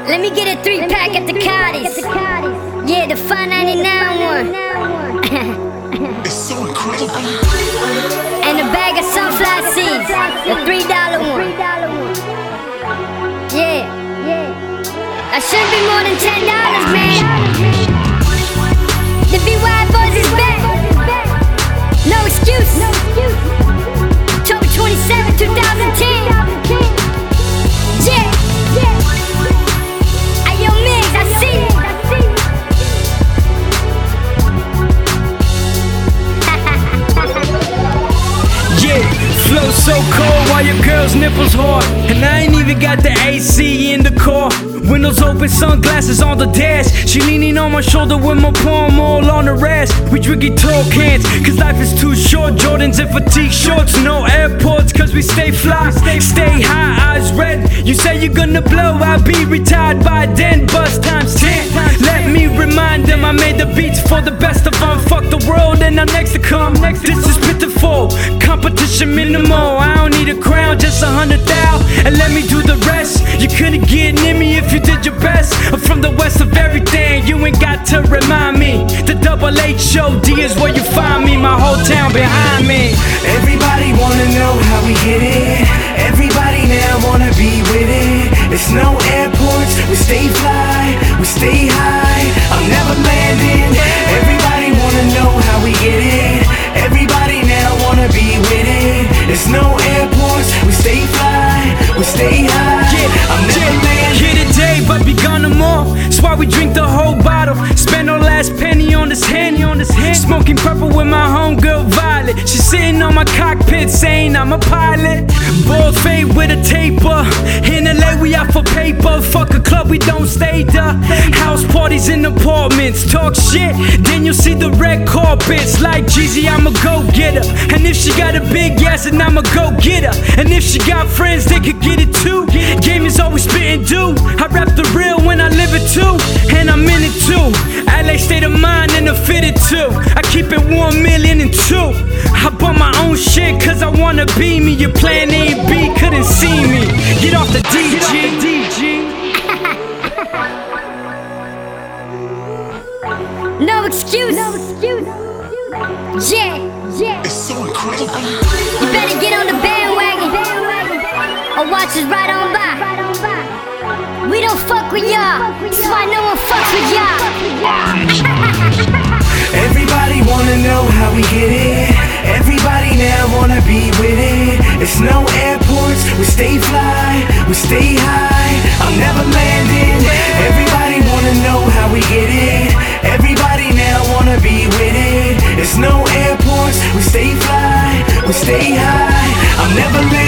Let me get a 3-pack at the Cotties. Yeah, the 5.99 one. It's so incredible. And a bag of sunflower seeds, the $3 one. Yeah. That shouldn't be more than $10, man. The BY Boys is back. No excuse. October 27, 2010. Yeah. Ayo, Migs, I see you. Yeah, flow so cold while your girl's nipples hard. And I ain't even got the AC in the car. Windows open, sunglasses on the dash. She leaning on my shoulder with my palm all on her ass. We drinking tall cans, cause life is too short. Jordans and fatigue shorts, no airports, cause we stay fly. Stay high, eyes red. You say you're gonna blow, I'll be retired by then. Bus times 10. Let me remind them I made the beats for the best of them. Fuck the world and I'm next to come. This is pitiful, competition minimal. I don't need a crown, just 100,000, and let me do the rest. You couldn't get near me if you did your best. I'm from the west of everything, you ain't got to remind me. The Double H O.D is where you find me, my whole town behind me. Everybody wanna know how we get it. Everybody now wanna be with it. It's no airports, we stay fly, we stay high. I'm never landing. Everybody wanna know how we get it. Everybody now wanna be with it. It's no airports, we stay fly, we stay high. I'm never landing. Here today, but be gone tomorrow. That's why we drink the whole bottle. Spend our last penny on this Henny, Smoking purple with my homegirl Violet. She's sitting on my cockpit saying I'm a pilot. Bald fade with a taper. In LA we out for paper. Fuck a club, we don't stay there. House parties in apartments. Talk shit, then you'll see the red carpets. Like Jeezy, I'm a go-getter. And if she got a big ass, then I'm a go-getter. And if she got friends, they could get it too. Game is always spitting due. I rap the real when I live it too. And I'm in it too. LA state of mind and a fitted too. I keep it 1 million and 2. I bought my own shit cause I wanna be me. Your plan A and B couldn't see me. Get off the DG. No excuse. Yeah. It's so incredible. You better get on the bandwagon or watch us right on by. We don't fuck with y'all, that's why no one fucks with y'all. Everybody wanna know how we get it. Everybody now wanna be with it. It's no airports, we stay fly, we stay high. I'm never landing. Everybody wanna know how we get it. Everybody now wanna be with it. It's no airports, we stay fly, we stay high. I'm never landing.